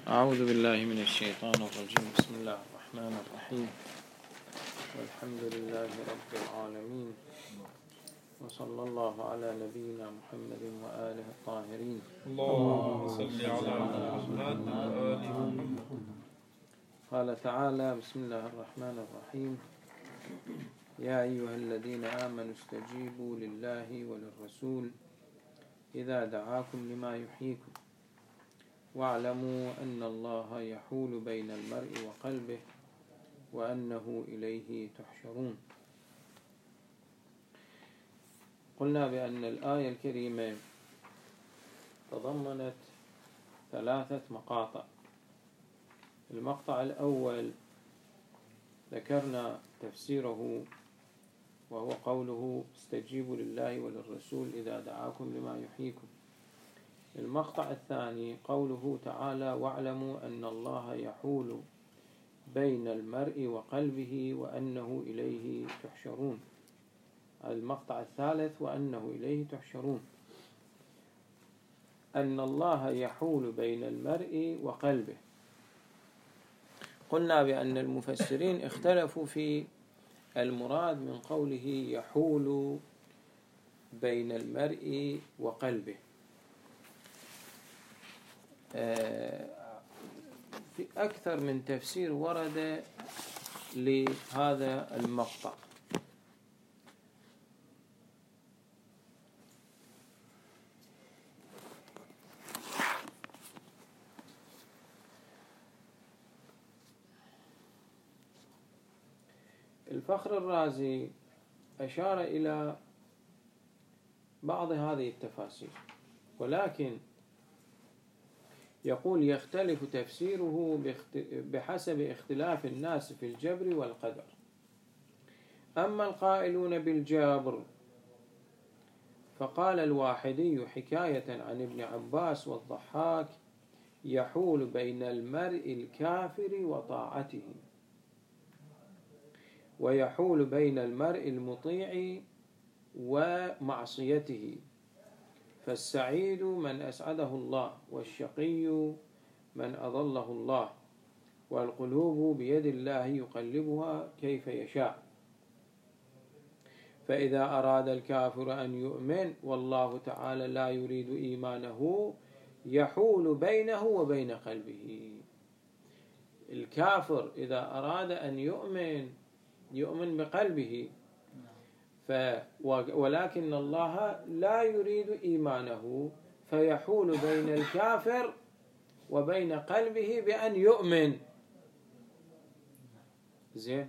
أعوذ بالله من الشيطان الرجيم. بسم الله الرحمن الرحيم. والحمد لله رب العالمين، وصلى الله على نبينا محمد وآله الطاهرين. اللهم صل على محمد وآل محمد. قال تعالى: بسم الله الرحمن الرحيم. يا أيها الذين آمنوا استجيبوا لله وللرسول إذا دعاكم لما يحييكم واعلموا أن الله يحول بين المرء وقلبه وأنه إليه تحشرون. قلنا بأن الآية الكريمة تضمنت 3 مقاطع. المقطع الأول ذكرنا تفسيره، وهو قوله: استجيبوا لله وللرسول إذا دعاكم لما يحييكم. المقطع الثاني قوله تعالى: واعلموا أن الله يحول بين المرء وقلبه وأنه إليه تحشرون. المقطع الثالث: وأنه إليه تحشرون. أن الله يحول بين المرء وقلبه. قلنا بأن المفسرين اختلفوا في المراد من قوله يحول بين المرء وقلبه. في أكثر من تفسير ورد لهذا المقطع. الفخر الرازي أشار إلى بعض هذه التفاسير، ولكن يقول: يختلف تفسيره بحسب اختلاف الناس في الجبر والقدر. أما القائلون بالجبر فقال الواحدي حكاية عن ابن عباس والضحاك: يحول بين المرء الكافر وطاعته، ويحول بين المرء المطيع ومعصيته، فالسعيد من أسعده الله، والشقي من أضله الله، والقلوب بيد الله يقلبها كيف يشاء. فإذا أراد الكافر أن يؤمن والله تعالى لا يريد إيمانه يحول بينه وبين قلبه. الكافر إذا أراد أن يؤمن بقلبه، ولكن الله لا يريد إيمانه، فيحول بين الكافر وبين قلبه بأن يؤمن. زين.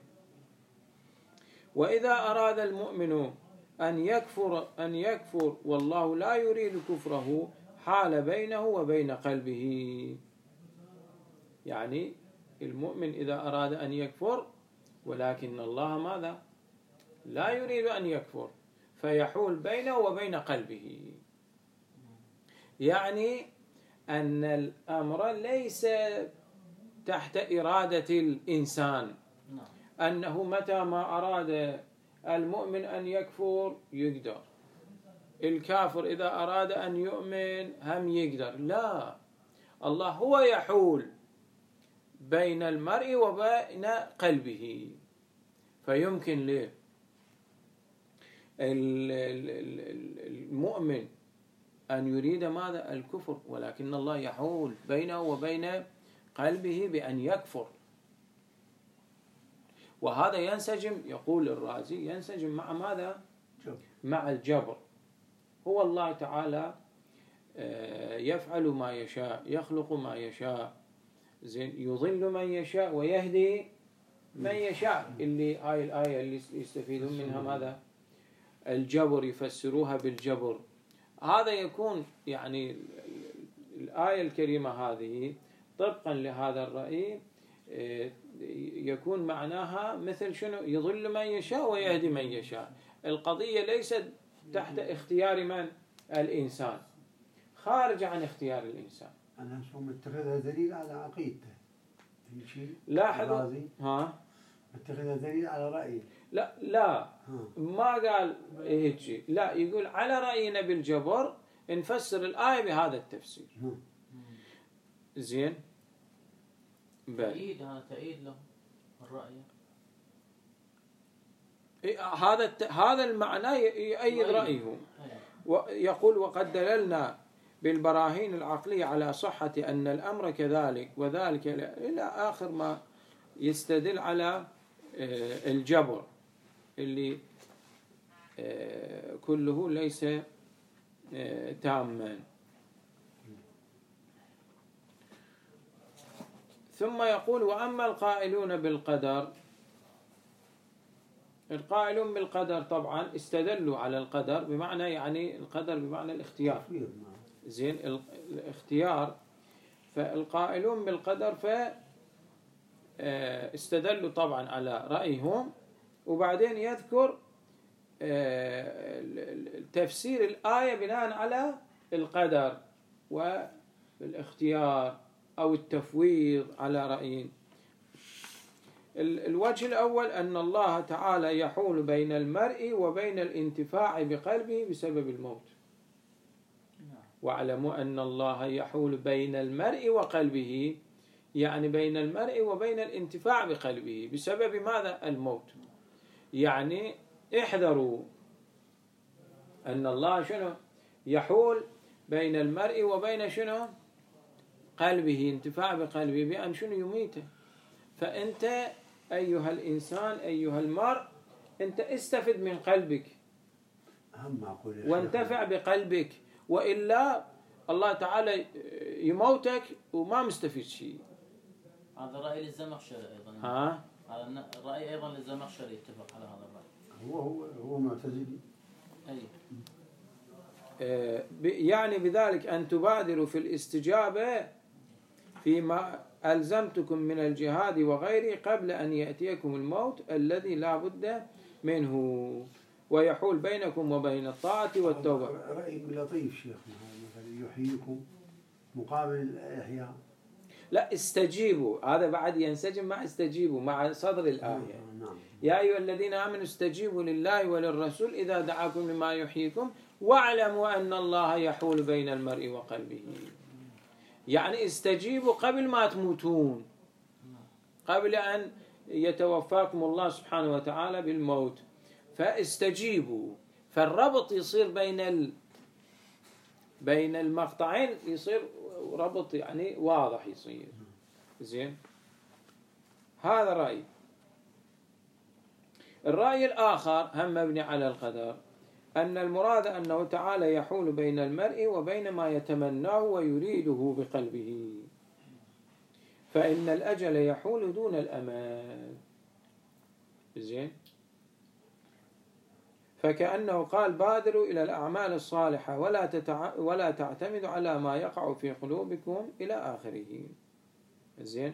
وإذا أراد المؤمن أن يكفر والله لا يريد كفره، حال بينه وبين قلبه. يعني المؤمن إذا أراد أن يكفر، ولكن الله ماذا؟ لا يريد أن يكفر، فيحول بينه وبين قلبه. يعني أن الأمر ليس تحت إرادة الإنسان، أنه متى ما أراد المؤمن أن يكفر يقدر، الكافر إذا أراد أن يؤمن هم يقدر. لا، الله هو يحول بين المرء وبين قلبه، فيمكن له المؤمن أن يريد ماذا؟ الكفر، ولكن الله يحول بينه وبين قلبه بأن يكفر. وهذا ينسجم، يقول الرازي، ينسجم مع ماذا؟ مع الجبر. هو الله تعالى يفعل ما يشاء، يخلق ما يشاء، يضل من يشاء ويهدي من يشاء. اللي هاي الآية اللي يستفيدون منها ماذا؟ الجبر، يفسروها بالجبر. هذا يكون يعني الآية الكريمة هذه طبقا لهذا الرأي يكون معناها مثل شنو؟ يضل من يشاء ويهدي من يشاء. القضية ليست تحت اختيار من؟ الإنسان، خارجة عن اختيار الإنسان. أنا شو متخذها دليل على عقيدته في شيء؟ لاحظوا، متخذها دليل على رأيه. لا ما قال هيك شيء، لا، يقول على رأينا بالجبر نفسر الآية بهذا التفسير. زين. تأييد، هذا تأييد له الرأي. هذا المعنى يؤيد رأيه. يقول وقد دللنا بالبراهين العقلية على صحة أن الأمر كذلك وذلك إلى آخر ما يستدل على الجبر اللي كله ليس تاما. ثم يقول وأما القائلون بالقدر، القائلون بالقدر طبعا استدلوا على القدر بمعنى يعني القدر بمعنى الاختيار، زين الاختيار. فالقائلون بالقدر استدلوا طبعا على رأيهم، وبعدين يذكر تفسير الآية بناء على القدر والاختيار أو التفويض على رأيين. الوجه الأول أن الله تعالى يحول بين المرء وبين الانتفاع بقلبه بسبب الموت. واعلموا أن الله يحول بين المرء وقلبه، يعني بين المرء وبين الانتفاع بقلبه بسبب ماذا؟ الموت. يعني احذروا أن الله شنو؟ يحول بين المرء وبين شنو؟ قلبه، انتفاع بقلبه، بأن شنو؟ يميته. فأنت أيها الإنسان أيها المرء أنت استفد من قلبك وانتفع بقلبك، وإلا الله تعالى يموتك وما مستفيد شيء. هذا رأي للزمخشري أيضا. هذا الرأي أيضا للزمخشري يتفق على هذا الرأي. هو معتزلي. أي. يعني بذلك أن تبادروا في الاستجابة فيما ألزمتكم من الجهاد وغيره قبل أن يأتيكم الموت الذي لا بد منه ويحول بينكم وبين الطاعة والتوبة. رأي لطيف شيخنا، مثلا يحييكم مقابل الإحياء. لا، استجيبوا، هذا بعد ينسجم مع استجيبوا مع صدر الآية. يا أيها الذين آمنوا استجيبوا لله وللرسول إذا دعاكم لما يحييكم واعلموا أن الله يحول بين المرء وقلبه. يعني استجيبوا قبل ما تموتون، قبل أن يتوفاكم الله سبحانه وتعالى بالموت، فاستجيبوا. فالربط يصير بين المقطعين، يصير ربط يعني واضح يصير. زين، هذا رأي. الرأي الآخر هم مبني على القدر، أن المراد أنه تعالى يحول بين المرء وبين ما يتمناه ويريده بقلبه، فإن الأجل يحول دون الأمان. زين، فكأنه قال بادروا إلى الأعمال الصالحة ولا تعتمدوا على ما يقع في قلوبكم إلى آخره. زين،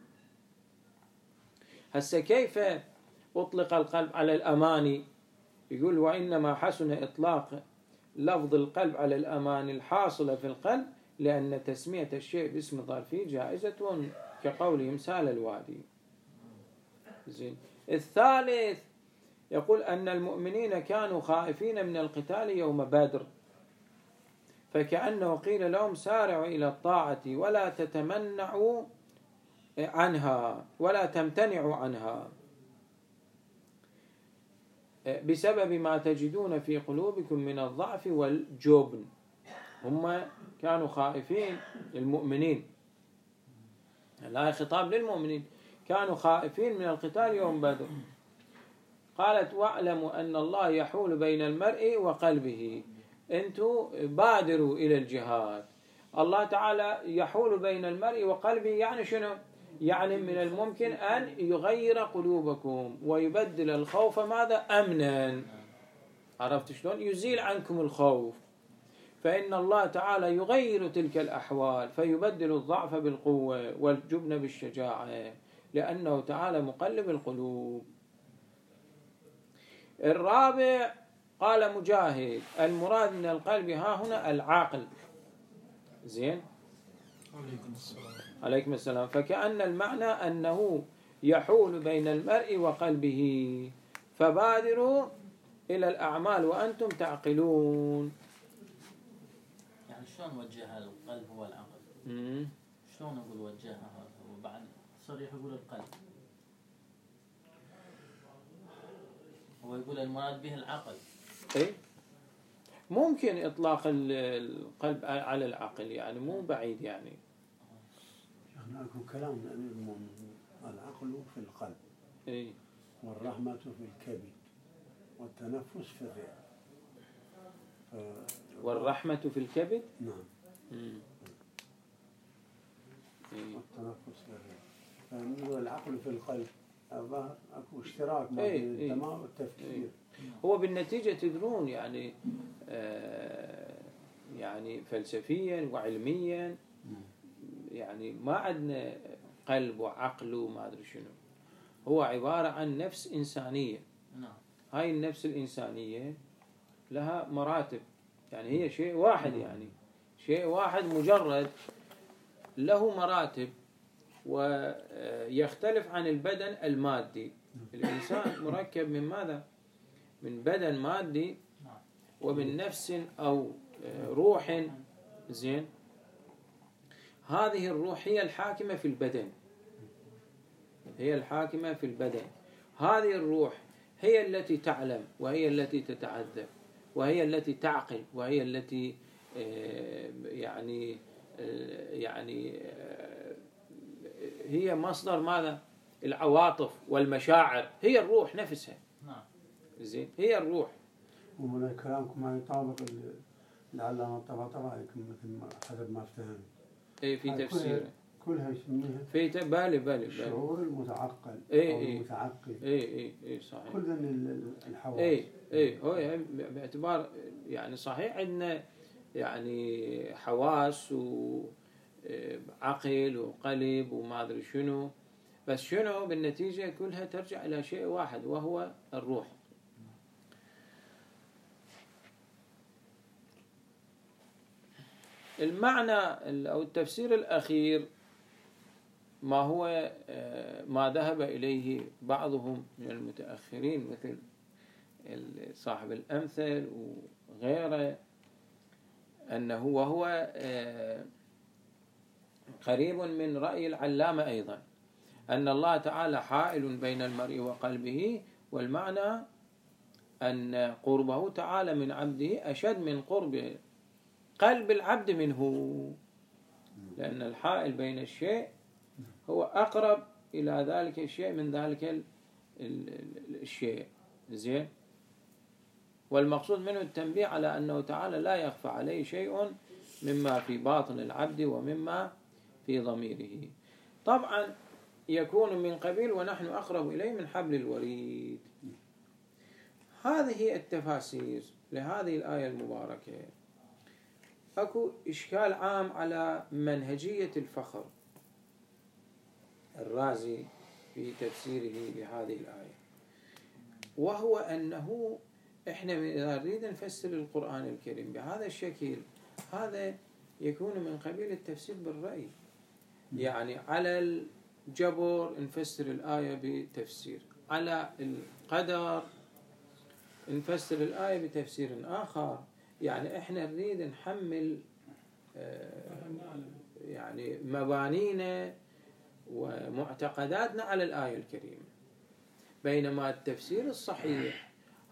هسه كيف أطلق القلب على الأماني؟ يقول وإنما حسن إطلاق لفظ القلب على الأمان الحاصلة في القلب لأن تسمية الشيء باسم ظرفي جائزة كقولهم سال الوادي. زين. الثالث يقول أن المؤمنين كانوا خائفين من القتال يوم بدر، فكأنه قيل لهم سارعوا إلى الطاعة ولا تتمنعوا عنها ولا تمتنعوا عنها بسبب ما تجدون في قلوبكم من الضعف والجبن. هم كانوا خائفين، المؤمنين، لا خطاب للمؤمنين، كانوا خائفين من القتال يوم بدر. قالت واعلموا أن الله يحول بين المرء وقلبه، أنتم بادروا إلى الجهاد. الله تعالى يحول بين المرء وقلبه، يعني شنو؟ يعني من الممكن أن يغير قلوبكم ويبدل الخوف ماذا؟ أمنا. عرفت شلون؟ يزيل عنكم الخوف، فإن الله تعالى يغير تلك الأحوال فيبدل الضعف بالقوة والجبن بالشجاعة، لأنه تعالى مقلب القلوب. الرابع قال مجاهد المراد من القلب ها هنا العقل. زين، عليكم السلام. فكأن المعنى أنه يحول بين المرء وقلبه، فبادروا إلى الأعمال وأنتم تعقلون. يعني شلون وجه القلب هو العقل؟ شلون نقول وجهها هذا وبعد صريح يقول القلب، هو يقول المراد به العقل. إيه؟ ممكن إطلاق القلب على العقل، يعني مو بعيد يعني. يعني أكو كلام الأمير المؤمنين العقل في القلب، إيه؟ والرحمة في الكبد، والتنفس في الرئة. والرحمة في الكبد؟ نعم. إيه؟ والتنفس في الرئة. فنقول العقل في القلب، الظاهر أكو اشتراك ما إيه؟ بين إيه؟ الدماغ والتفكير. إيه؟ هو بالنتيجة تدرون يعني يعني فلسفيا وعلميا يعني ما عندنا قلب وعقل وما أدري شنو، هو عبارة عن نفس إنسانية. هاي النفس الإنسانية لها مراتب، يعني هي شيء واحد، يعني شيء واحد مجرد له مراتب، ويختلف عن البدن المادي. الإنسان مركب من ماذا؟ من بدن مادي ومن نفس أو روح. زين، هذه الروح هي الحاكمة في البدن، هي الحاكمة في البدن. هذه الروح هي التي تعلم، وهي التي تتعذب، وهي التي تعقل، وهي التي يعني هي مصدر ماذا؟ العواطف والمشاعر، هي الروح نفسها. زين، هي الروح. ومن كلامكم ما يطابق العلامة الطباطبائي مثل ما حسب ما افتهم. اي في تفسيره كلها يسميها في بالي الشعور المتعقل أو المتعقل. اي صحيح. كل الحواس. اي هو باعتبار يعني صحيح عندنا يعني حواس وعقل وقلب وما ادري شنو، بس شنو بالنتيجة كلها ترجع إلى شيء واحد وهو الروح. المعنى أو التفسير الأخير ما هو ما ذهب إليه بعضهم من المتأخرين مثل صاحب الأمثل وغيره، أنه وهو قريب من رأي العلامة أيضا، أن الله تعالى حائل بين المرء وقلبه، والمعنى أن قربه تعالى من عبده أشد من قرب قلب العبد منه، لأن الحائل بين الشيء هو أقرب إلى ذلك الشيء من ذلك الشيء. زين، والمقصود منه التنبيه على أنه تعالى لا يخفى عليه شيء مما في باطن العبد ومما في ضميره. طبعا يكون من قبيل ونحن أقرب إليه من حبل الوريد. هذه التفاسير لهذه الآية المباركة. أكو إشكال عام على منهجية الفخر الرازي في تفسيره لهذه الآية، وهو أنه إحنا إذا نريد نفسر القرآن الكريم بهذا الشكل، هذا يكون من قبيل التفسير بالرأي. يعني على الجبر نفسر الآية بتفسير، على القدر نفسر الآية بتفسير آخر. يعني إحنا نريد نحمل يعني مبانينا ومعتقداتنا على الآية الكريمة، بينما التفسير الصحيح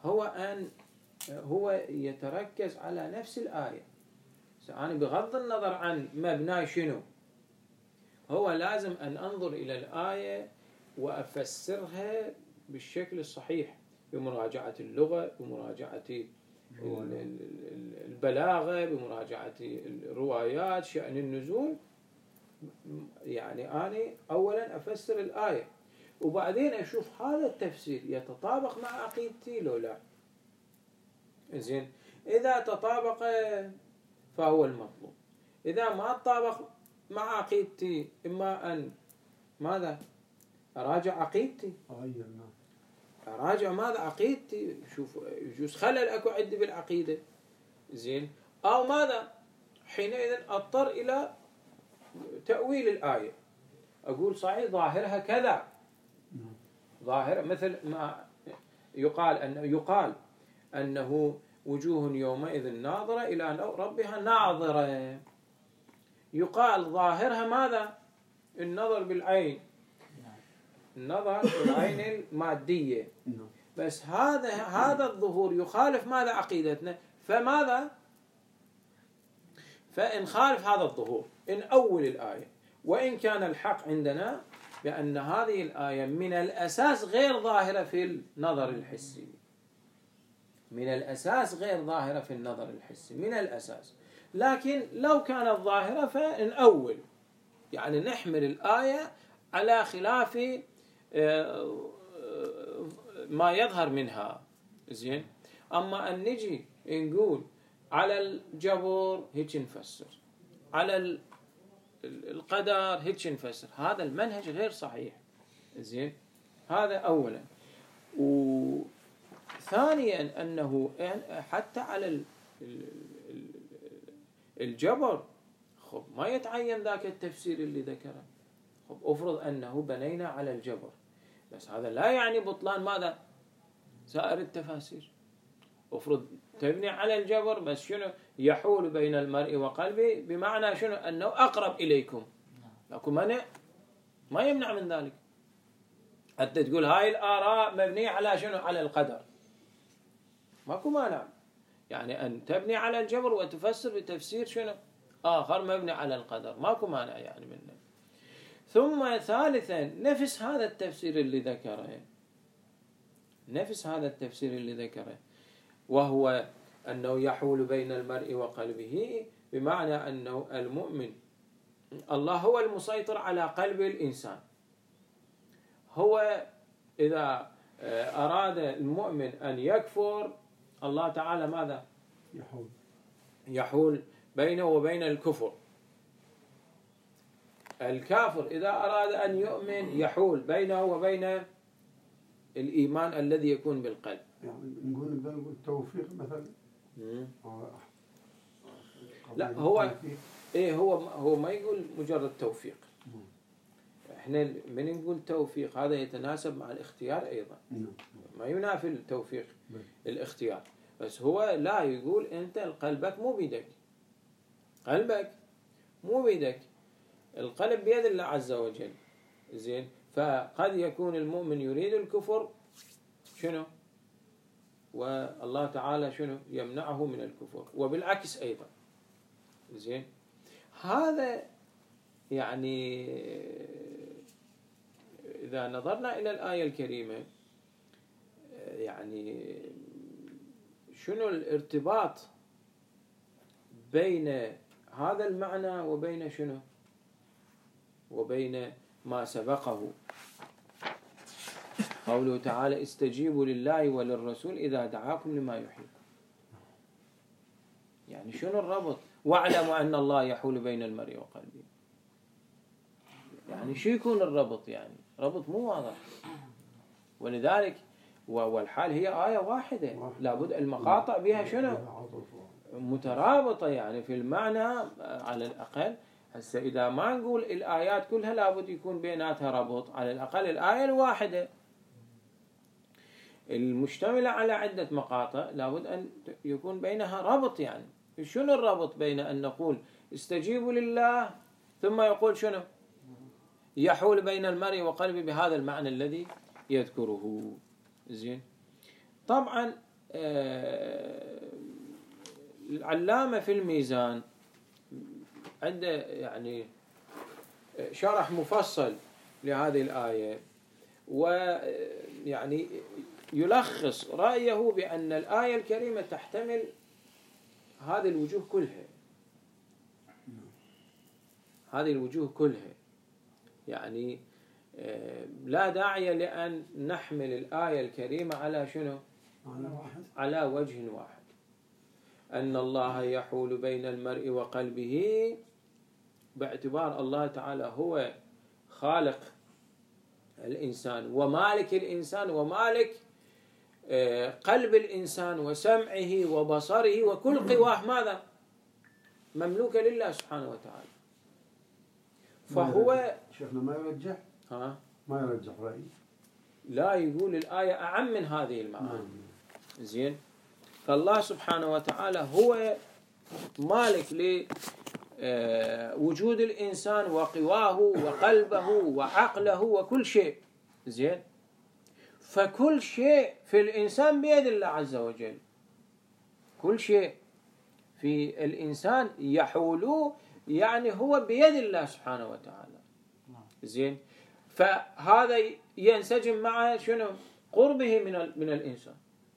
هو يتركز على نفس الآية. أنا بغض النظر عن مبنى شنو، هو لازم أن أنظر إلى الآية وأفسرها بالشكل الصحيح، بمراجعة اللغة، بمراجعة البلاغة، بمراجعة الروايات، شأن النزول. يعني أنا أولا أفسر الآية، وبعدين أشوف هذا التفسير يتطابق مع عقيدتي لو لا. زين، إذا تطابق فهو المطلوب، إذا ما تطابق مع عقيدتي إما أن ماذا؟ أراجع عقيدتي، أراجع ماذا؟ عقيدتي، شوف يجوز خلل أكو عندي بالعقيدة. زين، أو ماذا؟ حينئذ أضطر إلى تأويل الآية، أقول صحيح ظاهرها كذا، ظاهر مثل ما يقال أنه وجوه يومئذ ناظرة إلى ربها ناظرة، يقال ظاهرها ماذا؟ النظر بالعين، النظر العين المادية، بس هذا الظهور يخالف ماذا عقيدتنا، فماذا؟ فإن خالف هذا الظهور إن أول الآية، وإن كان الحق عندنا بأن هذه الآية من الأساس غير ظاهرة في النظر الحسي، من الأساس غير ظاهرة في النظر الحسي من الأساس، لكن لو كانت ظاهرة فإن أول، يعني نحمل الآية على خلاف ما يظهر منها. زين، أما أن نجي نقول على الجبر هيك نفسر، على القدر هيك نفسر، هذا المنهج غير صحيح. زين، هذا أولا. وثانيا أنه حتى على الجبر خب ما يتعين ذاك التفسير اللي ذكره. خب أفرض أنه بنينا على الجبر، بس هذا لا يعني بطلان ماذا؟ سائر التفاسير. أفرض تبني على الجبر بس شنو؟ يحول بين المرء وقلبه، بمعنى شنو؟ أنه أقرب إليكم، لكن ما يمنع من ذلك. حتى تقول هاي الآراء مبنية على شنو؟ على القدر، ماكو مانع. يعني أن تبني على الجبر وتفسر بتفسير شنو؟ آخر مبني على القدر، ماكو مانع يعني منه. ثم ثالثا نفس هذا التفسير اللي ذكره، نفس هذا التفسير اللي ذكره، وهو أنه يحول بين المرء وقلبه، بمعنى أنه المؤمن الله هو المسيطر على قلب الإنسان. هو إذا أراد المؤمن أن يكفر، الله تعالى ماذا؟ يحول بينه وبين الكفر. الكافر إذا أراد أن يؤمن يحول بينه وبين الإيمان الذي يكون بالقلب. يعني نقول توفيق مثلا. لا، هو ما يقول مجرد توفيق. احنا من نقول توفيق هذا يتناسب مع الاختيار أيضا، ما ينافي التوفيق الاختيار، بس هو لا يقول أنت قلبك مو بيدك، قلبك مو بيدك، القلب بيد الله عز وجل. زين، فقد يكون المؤمن يريد الكفر شنو؟ والله تعالى شنو؟ يمنعه من الكفر، وبالعكس أيضا. زين، هذا يعني إذا نظرنا إلى الآية الكريمة، يعني شنو الارتباط بين هذا المعنى وبين شنو؟ وبين ما سبقه، قوله تعالى استجيبوا لله وللرسول إذا دعاكم لما يحييكم. يعني شنو الربط؟ واعلموا أن الله يحول بين المرء وقلبه. يعني شو يكون الربط؟ يعني ربط مو واضح، ولذلك والحال هي آية واحدة، لابد المقاطع بها شنو؟ مترابطة يعني في المعنى على الأقل. هسه إذا ما نقول الآيات كلها لابد يكون بيناتها ربط، على الأقل الآية الواحدة المشتملة على عدة مقاطع لابد أن يكون بينها ربط. يعني شنو الربط بين أن نقول استجيبوا لله ثم يقول شنو؟ يحول بين المرء وقلبه بهذا المعنى الذي يذكره. زين، طبعا العلامة في الميزان عنده يعني شرح مفصل لهذه الآية، ويعني يلخص رأيه بأن الآية الكريمة تحتمل هذه الوجوه كلها، هذه الوجوه كلها. يعني لا داعي لأن نحمل الآية الكريمة على شنو؟ على وجه واحد، أن الله يحول بين المرء وقلبه، باعتبار الله تعالى هو خالق الإنسان ومالك الإنسان ومالك قلب الإنسان وسمعه وبصره وكل قواه ماذا؟ مملوكة لله سبحانه وتعالى. فهو شيخنا ما يرجح رأي، لا، يقول الآية أعم من هذه المعاني. زين، فالله سبحانه وتعالى هو مالك لوجود الإنسان وقواه وقلبه وعقله وكل شيء. زين. فكل شيء في الإنسان بيد الله عز وجل، كل شيء في الإنسان يحول يعني هو بيد الله سبحانه وتعالى. زين. فهذا ينسجم مع شنو؟ قربه من الإنسان.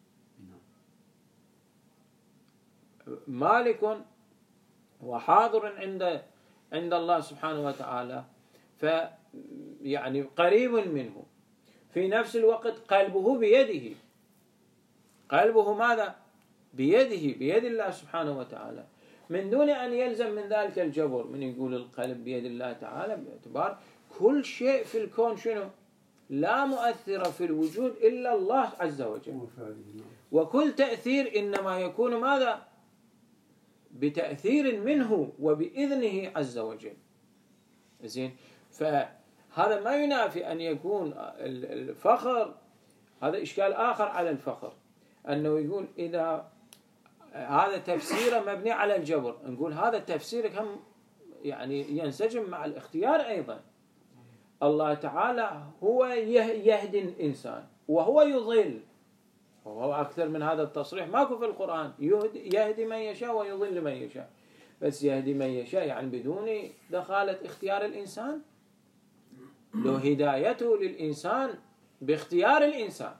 مالك وحاضر عند الله سبحانه وتعالى، فيعني قريب منه، في نفس الوقت قلبه بيده. قلبه ماذا؟ بيده، بيد الله سبحانه وتعالى، من دون أن يلزم من ذلك الجبر. من يقول القلب بيد الله تعالى باعتبار كل شيء في الكون شنو؟ لا مؤثر في الوجود إلا الله عز وجل، وكل تأثير إنما يكون ماذا؟ بتأثير منه وبإذنه عز وجل. زين. فهذا ما ينافي أن يكون الفخر، هذا إشكال آخر على الفخر، أنه يقول إذا هذا تفسيره مبني على الجبر، نقول هذا تفسيرك هم يعني ينسجم مع الاختيار أيضا. الله تعالى هو يهدي الإنسان وهو يضل، وهو أكثر من هذا التصريح ماكو في القرآن. يهدي من يشاء ويضل من يشاء، بس يهدي من يشاء يعني بدون دخالة اختيار الإنسان، لو هدايته للإنسان باختيار الإنسان،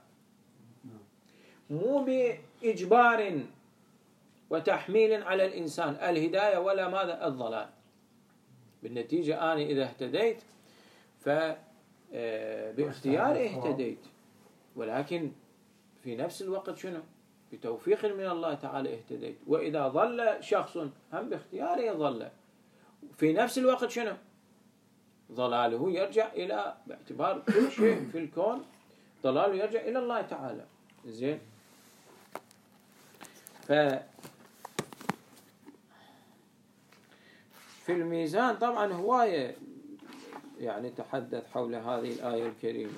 مو بإجبار وتحميل على الإنسان الهداية ولا ماذا؟ الضلال. بالنتيجة أنا إذا اهتديت فباختياري اهتديت، ولكن في نفس الوقت شنو؟ بتوفيق من الله تعالى اهتديت. وإذا ضل شخص هم باختياره ضل، في نفس الوقت شنو؟ ضلاله يرجع إلى، باعتبار كل شيء في الكون ضلاله يرجع إلى الله تعالى. زين. في الميزان طبعا هواية يعني تحدث حول هذه الآية الكريمة.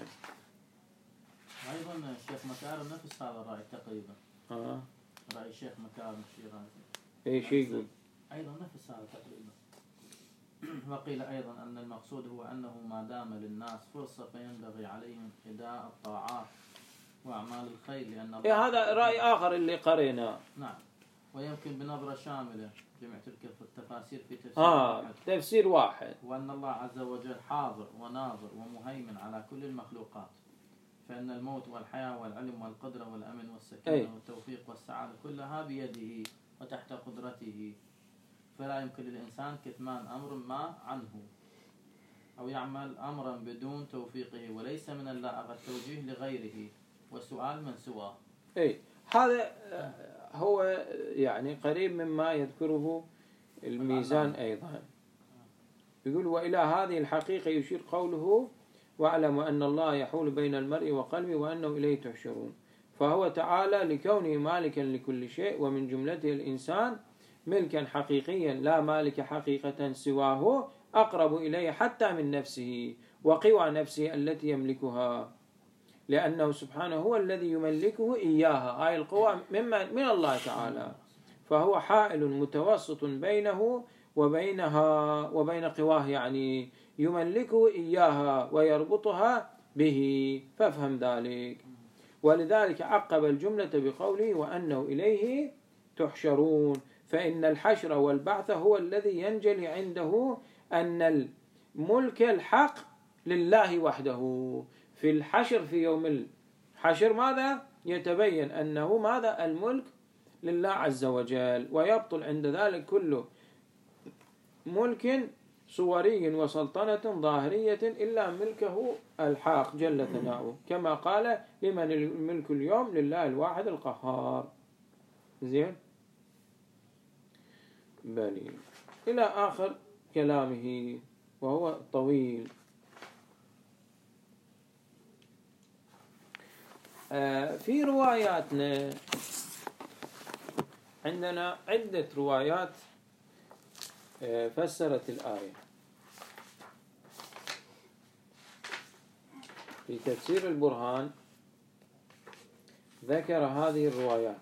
أيضا الشيخ مكارم نفس هذا الرأي تقريبا. رأي الشيخ مكارم الشيرازي. أي شيء يقول؟ أيضا نفس هذا تقريبا. وقيل أيضا أن المقصود هو أنه ما دام للناس فرصة فينبغي عليهم أداء الطاعات وأعمال الخير، لأن هذا رأي آخر اللي قريناه. نعم. ويمكن بنظرة شاملة جمع تلك التفاسير في تفسير تفسير واحد، وأن الله عز وجل حاضر وناظر ومهيمن على كل المخلوقات، فإن الموت والحياة والعلم والقدرة والأمن والسكينة والتوفيق والسعادة كلها بيده وتحت قدرته، فلا يمكن للإنسان كتمان أمر ما عنه أو يعمل أمرا بدون توفيقه، وليس من اللائق التوجيه لغيره والسؤال من سواه. هذا هو يعني قريب مما يذكره الميزان أيضا. يقول وإلى هذه الحقيقة يشير قوله واعلم أن الله يحول بين المرء وقلبه وأنه إليه تحشرون. فهو تعالى لكونه مالكا لكل شيء، ومن جملته الإنسان ملكا حقيقيا لا مالك حقيقة سواه أقرب إليه حتى من نفسه وقوى نفسه التي يملكها، لأنه سبحانه هو الذي يملكه إياها، هاي القوى من الله تعالى، فهو حائل متوسط بينه وبينها وبين قواه، يعني يملكه إياها ويربطها به، فافهم ذلك. ولذلك عقب الجملة بقوله وأنه إليه تحشرون، فإن الحشر والبعث هو الذي ينجلي عنده أن الملك الحق لله وحده. في الحشر في يوم الحشر ماذا يتبين؟ أنه ماذا؟ الملك لله عز وجل، ويبطل عند ذلك كل ملك صوري وسلطنة ظاهرية إلا ملكه الحق جل ثناؤه، كما قال لمن الملك اليوم لله الواحد القهار. زين بلي إلى آخر كلامه وهو طويل. في رواياتنا عندنا عدة روايات فسرت الآية. في تفسير البرهان ذكر هذه الروايات.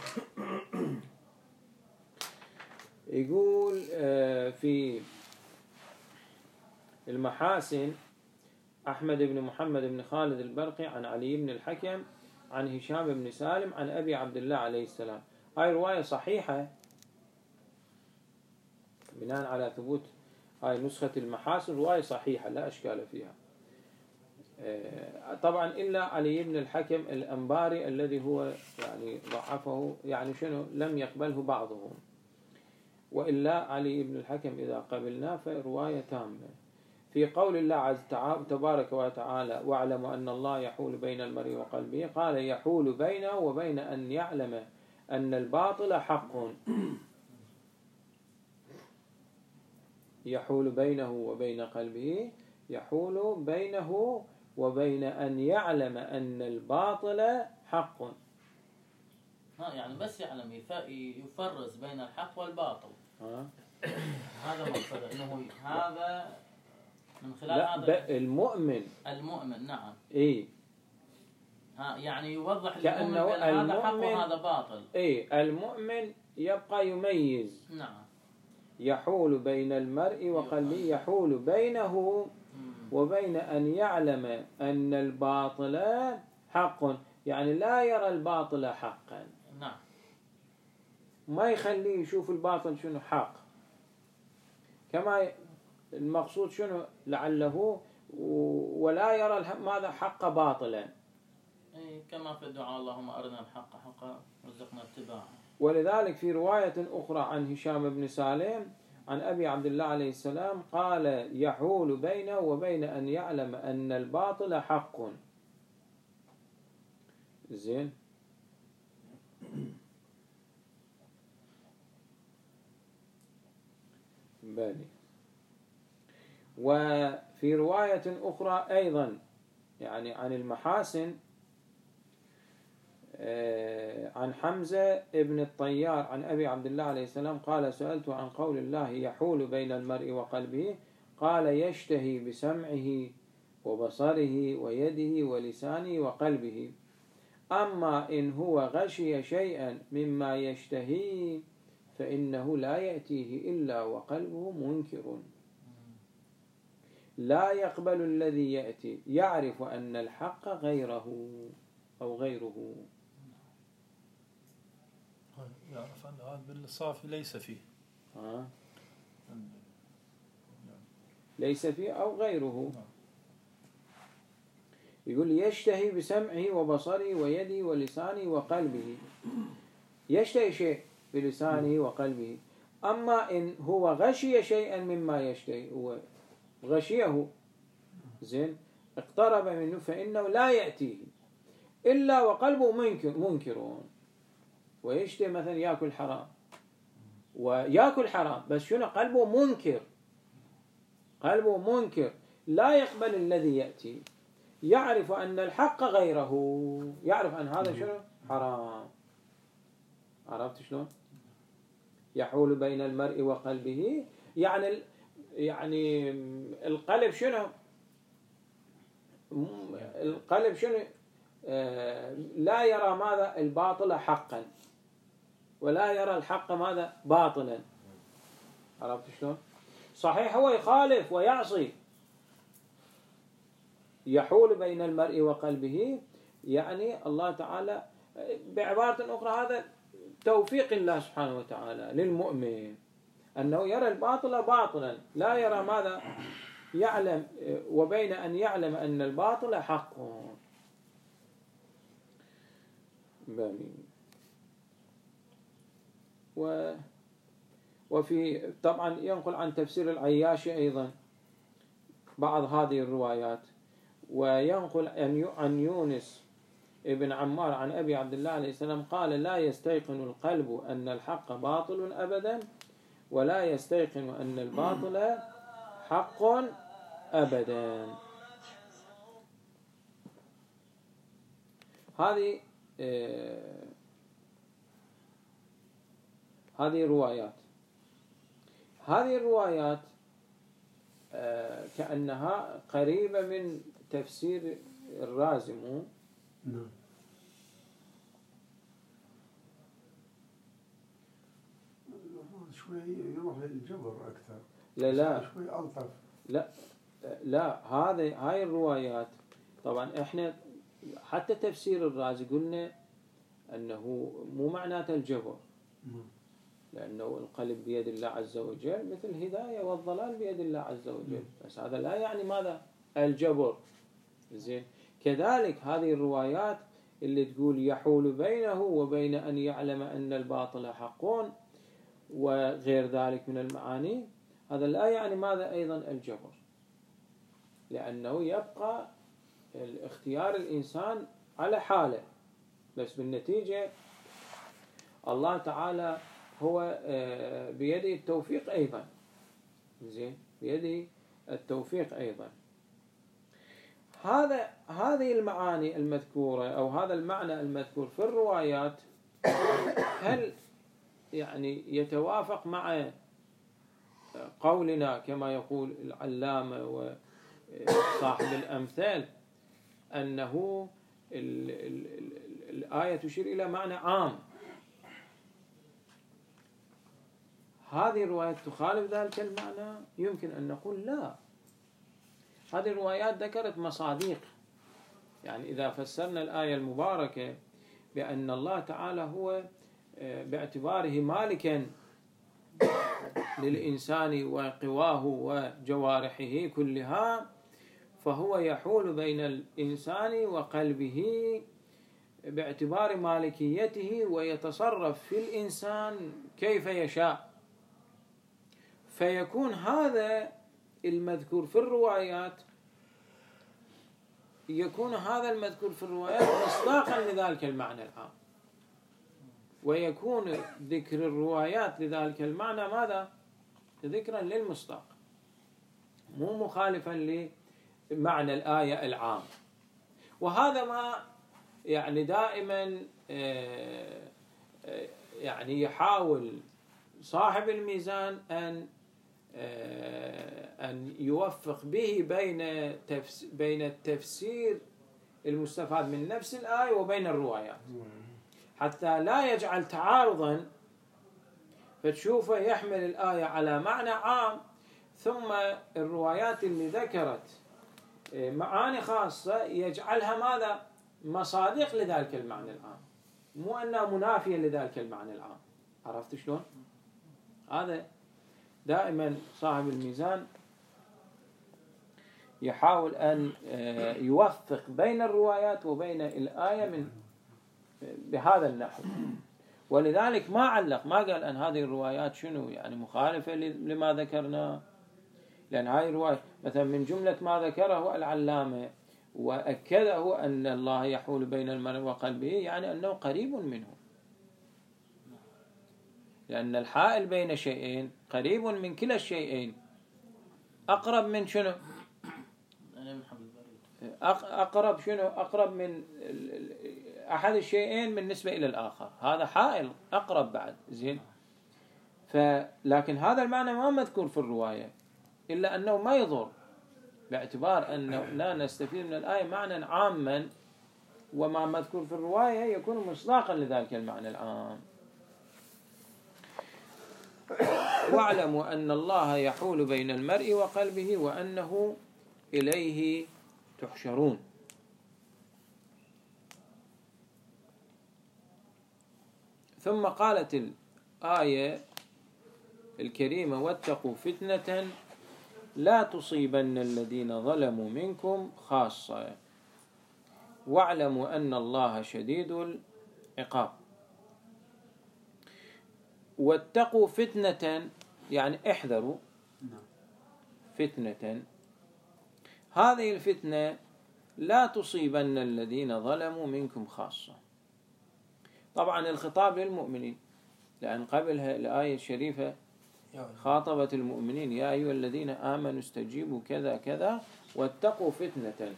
يقول في المحاسن أحمد بن محمد بن خالد البرقي عن علي بن الحكم عن هشام بن سالم عن أبي عبد الله عليه السلام. هاي رواية صحيحة بناء على ثبوت هاي نسخة المحاسن، رواية صحيحة لا أشكال فيها. طبعا إلا علي بن الحكم الأنباري الذي هو يعني ضعفه، يعني شنو لم يقبله بعضهم، وإلا علي بن الحكم إذا قبلناه فرواية تامة. في قول الله عز تبارك وتعالى واعلم أن الله يحول بين المرء وقلبه، قال يحول بينه وبين أن يعلم أن الباطل حق. يحول بينه وبين قلبه، يحول بينه وبين أن يعلم أن الباطل حق. يعني بس يعلم يفرز بين الحق والباطل. هذا مقصده، انه هذا من خلال هذا المؤمن نعم. اي يعني يوضح كأنه هذا حق وهذا باطل. المؤمن يبقى يميز. نعم. يحول بين المرء وقلبه، يحول بينه وبين أن يعلم أن الباطل حق، يعني لا يرى الباطل حقا. نعم. ما يخليه يشوف الباطل شنو حق، كما المقصود شنو لعله ولا يرى ماذا حق باطلا. كما في الدعاء اللهم أرنا الحق حقا وارزقنا اتباعه. ولذلك في رواية أخرى عن هشام بن سالم عن أبي عبد الله عليه السلام قال يحول بينه وبين أن يعلم أن الباطل حق. زين. بالي. وفي رواية أخرى أيضا يعني عن المحاسن عن حمزة ابن الطيار عن أبي عبد الله عليه السلام قال سألت عن قول الله يحول بين المرء وقلبه، قال يشتهي بسمعه وبصره ويده ولسانه وقلبه، أما إن هو غشي شيئا مما يشتهي فإنه لا يأتيه إلا وقلبه منكر، لا يقبل الذي يأتي، يعرف أن الحق غيره أو غيره. يعرف أن هذا بالصافي ليس فيه. ليس فيه أو غيره. يقول يشتهي بسمعه وبصره ويده ولسانه وقلبه. يشتهي شيء بلسانه وقلبه، أما إن هو غشي شيئا مما يشتهي، هو غشيه زين اقترب منه، فإنه لا يأتيه إلا وقلبه منكر. ويشتهي مثلا يأكل حرام ويأكل حرام، بس شنو قلبه منكر، قلبه منكر، لا يقبل الذي يأتي، يعرف أن الحق غيره، يعرف أن هذا شنو حرام. عرفت شلون؟ يحول بين المرء وقلبه، يعني القلب شنو؟ القلب شنو؟ لا يرى ماذا الباطل حقا، ولا يرى الحق ماذا باطلا. عرفت شلون؟ صحيح هو يخالف ويعصي. يحول بين المرء وقلبه، يعني الله تعالى بعبارة أخرى هذا توفيق الله سبحانه وتعالى للمؤمن أنه يرى الباطل باطلا، لا يرى ماذا يعلم، وبين أن يعلم أن الباطل حق. وفي طبعا ينقل عن تفسير العياشي أيضا بعض هذه الروايات، وينقل عن يونس ابن عمار عن أبي عبد الله عليه السلام قال لا يستيقن القلب أن الحق باطل أبدا، ولا يستيقن أن الباطل حق أبدا. هذه روايات، هذه الروايات كأنها قريبة من تفسير الرازي. نعم. شوي يروح للجبر أكثر. لا شوي ألطف. لا لا، هاي الروايات طبعا احنا حتى تفسير الرازي قلنا انه مو معناته الجبر، لانه القلب بيد الله عز وجل مثل الهدايه والضلال بيد الله عز وجل، بس هذا لا يعني ماذا؟ الجبر. زين، كذلك هذه الروايات اللي تقول يحول بينه وبين ان يعلم ان الباطل حق وغير ذلك من المعاني، هذا لا يعني ماذا أيضا؟ الجبر، لأنه يبقى الاختيار الإنسان على حاله، بس بالنتيجة الله تعالى هو بيده التوفيق أيضا. زين، بيده التوفيق أيضا. هذه المعاني المذكورة أو هذا المعنى المذكور في الروايات هل يعني يتوافق مع قولنا كما يقول العلامة وصاحب الأمثال أنه الآية تشير إلى معنى عام؟ هذه الروايات تخالف ذلك المعنى؟ يمكن أن نقول لا، هذه الروايات ذكرت مصادق. يعني إذا فسرنا الآية المباركة بأن الله تعالى هو باعتباره مالكا للإنسان وقواه وجوارحه كلها، فهو يحول بين الإنسان وقلبه باعتبار مالكيته ويتصرف في الإنسان كيف يشاء، فيكون هذا المذكور في الروايات مصداقا لذلك المعنى العام، ويكون ذكر الروايات لذلك المعنى ماذا؟ ذكرا للمصداق، مو مخالفا لمعنى الآية العام. وهذا ما يعني دائما يعني يحاول صاحب الميزان أن يوفق به بين التفسير المستفاد من نفس الآية وبين الروايات، حتى لا يجعل تعارضا فتشوفه يحمل الآية على معنى عام، ثم الروايات اللي ذكرت معاني خاصة يجعلها ماذا؟ مصادق لذلك المعنى العام، مو أنها منافية لذلك المعنى العام. عرفت شلون؟ هذا دائما صاحب الميزان يحاول أن يوفق بين الروايات وبين الآية بهذا النحو. ولذلك ما علق، ما قال أن هذه الروايات شنو يعني مخالفة لما ذكرنا، لأن هذه الرواية مثلا من جملة ما ذكره العلامة وأكده أن الله يحول بين المرء وقلبه، يعني أنه قريب منه، لأن الحائل بين شيئين قريب من كلا الشيئين، أقرب من شنو؟ أقرب شنو؟ أقرب من أحد الشيئين بالنسبة إلى الآخر، هذا حائل أقرب بعد. زين، لكن هذا المعنى ما مذكور في الرواية، إلا أنه ما يضر، باعتبار أنه لا نستفيد من الآية معنى عاما، وما مذكور في الرواية يكون مصداقا لذلك المعنى العام. واعلموا أن الله يحول بين المرء وقلبه وأنه إليه تحشرون. ثم قالت الآية الكريمة واتقوا فتنة لا تصيبن الذين ظلموا منكم خاصة واعلموا أن الله شديد العقاب. واتقوا فتنة يعني احذروا فتنة، هذه الفتنة لا تصيبن الذين ظلموا منكم خاصة. طبعا الخطاب للمؤمنين، لأن قبلها الآية الشريفة خاطبت المؤمنين يا أيها الذين آمنوا استجيبوا كذا كذا واتقوا فتنة.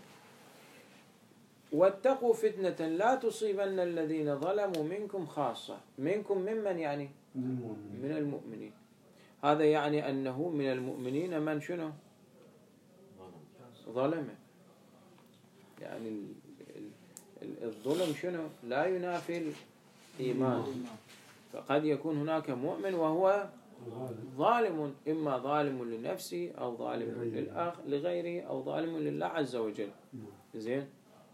واتقوا فتنة لا تصيبن الذين ظلموا منكم خاصة. منكم ممن يعني؟ من المؤمنين. هذا يعني أنه من المؤمنين من شنو؟ ظلم. يعني الظلم شنو؟ لا ينافي الإيمان، فقد يكون هناك مؤمن وهو ظالم، إما ظالم لنفسه أو ظالم لغيره أو ظالم لله عز وجل. زين.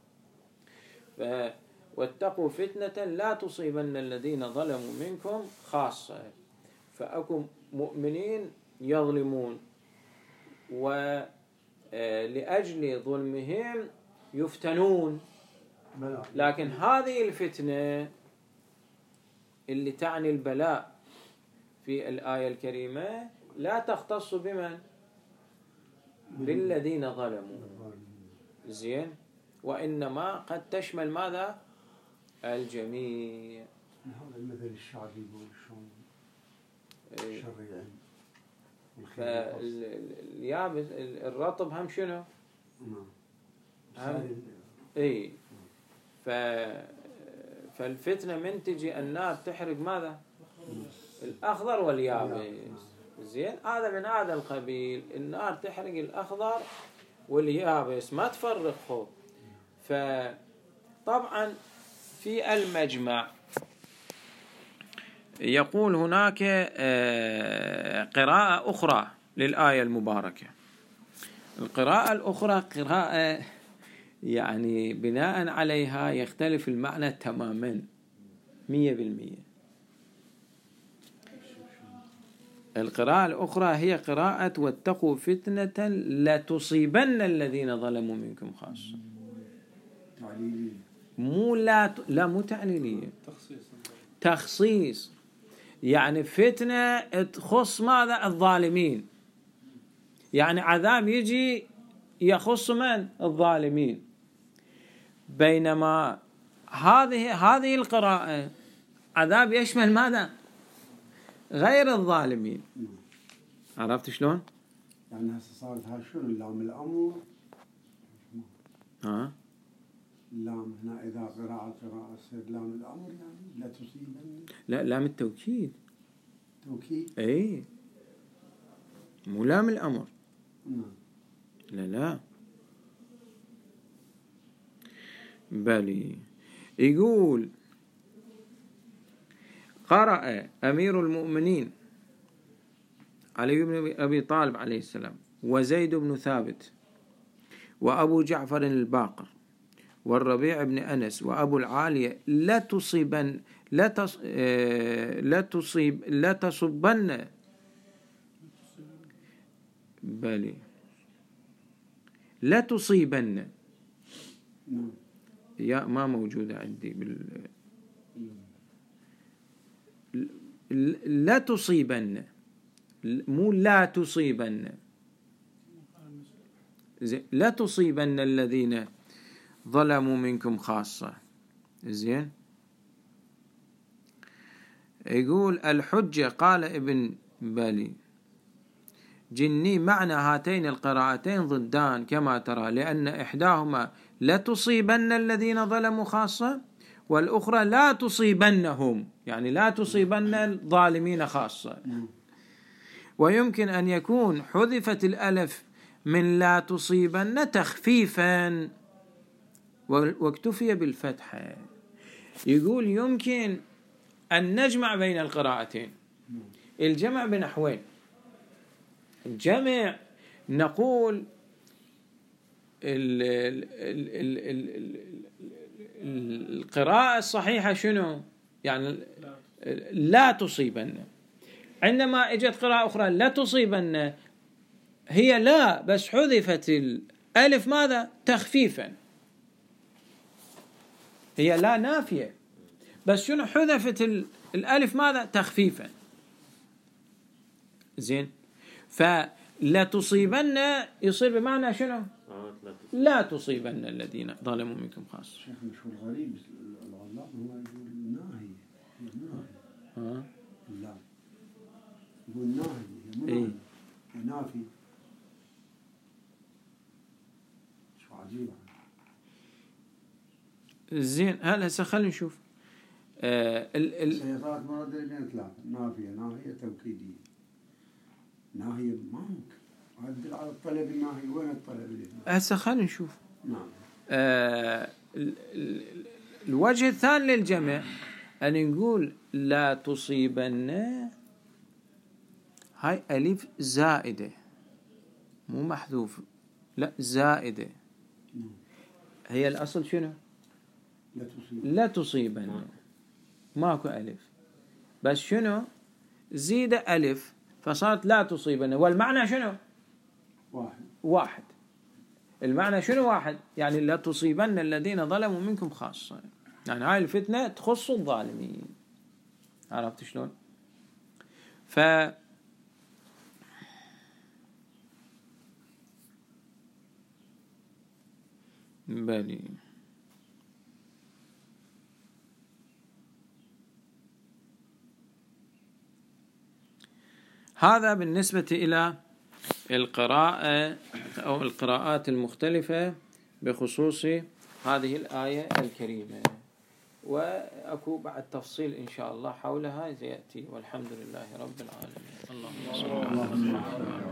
واتقوا فتنة لا تصيبن الذين ظلموا منكم خاصة. فأكم مؤمنين يظلمون ولأجل ظلمهم يفتنون، لكن هذه الفتنة اللي تعني البلاء في الآية الكريمة لا تختص بمن؟ بالذين ظلموا. زين. وإنما قد تشمل ماذا؟ الجميع. هذا المثل الشعبي يقول شلون الشر فاليابس الرطب هم شنو؟ هم اي. فالفتنة من تجي النار تحرق ماذا؟ الأخضر واليابس. زين. هذا من هذا القبيل، النار تحرق الأخضر واليابس ما تفرقه. فطبعا في المجمع يقول هناك قراءة أخرى للآية المباركة. القراءة الأخرى قراءة يعني بناء عليها يختلف المعنى تماما 100%. القراءة الأخرى هي قراءة واتقوا فتنة لا تصيبن الذين ظلموا منكم خاصة. مو لا مو تعليلية، تخصيص. يعني فتنة تخص ماذا؟ الظالمين. يعني عذاب يجي يخص من؟ الظالمين. بينما هذه القراءة عذاب يشمل ماذا؟ غير الظالمين. عرفت شلون؟ يعني هسه صارت هاي شنو اللام الأمر؟ اللام هنا إذا قراءة تصير لام الأمر، يعني لا تصيبن. لا، لام التوكيد. توكيد؟ اي، مو لام الأمر. لا بلي. يقول قرأ أمير المؤمنين علي بن أبي طالب عليه السلام وزيد بن ثابت وأبو جعفر الباقر والربيع بن أنس وأبو العالية لا تصبن بلي لا تصيبن. يا ما موجودة عندي لا تصيبن، مو لا تصيبن. لا تصيبن الذين ظلموا منكم خاصة. زين. يقول الحجة قال ابن بالي جني معنى هاتين القراءتين ضدان كما ترى، لأن إحداهما لا تصيبن الذين ظلموا خاصة، والأخرى لا تصيبنهم، يعني لا تصيبن الظالمين خاصة. ويمكن أن يكون حذفت الألف من لا تصيبن تخفيفا واكتفي بالفتحة. يقول يمكن أن نجمع بين القراءتين. الجمع بنحوين. الجمع نقول القراءة الصحيحة شنو؟ يعني لا تصيبن. عندما اجت قراءة أخرى لا تصيبن، هي لا بس حذفت الألف ماذا؟ تخفيفا. هي لا نافية بس شنو حذفت الألف ماذا؟ تخفيفا. زين. فلا تصيبن يصير بمعنى شنو؟ لا تصيبن الذين ظلموا منكم خاصة. شيخ شو الغريب العلام هو يقول ناهي. لا يقول ناهي نافي. شو عجيب. زين. هسه خلينا نشوف. سيطات مراد بين ثلاثة: نافية توكيدية. ناهية ما ممكن. عدل على الطلب الناهي. وين الطلب؟ هسه خلينا نشوف. نعم. الوجه الثاني للجمع أن نقول لا تصيبن هاي ألف زائدة مو محذوف، لا زائدة. هي الأصل شنو؟ لا تصيبن، ماكو ألف، بس شنو زيد ألف فصارت لا تصيبن، والمعنى شنو؟ واحد. المعنى شنو واحد؟ يعني لا تصيبن الذين ظلموا منكم خاصة، يعني هاي الفتنة تخص الظالمين. عرفت شلون؟ بلي هذا بالنسبة إلى القراءة أو القراءات المختلفة بخصوص هذه الآية الكريمة، وأكو بعد تفصيل إن شاء الله حولها سيأتي، والحمد لله رب العالمين. اللهم صل على محمد.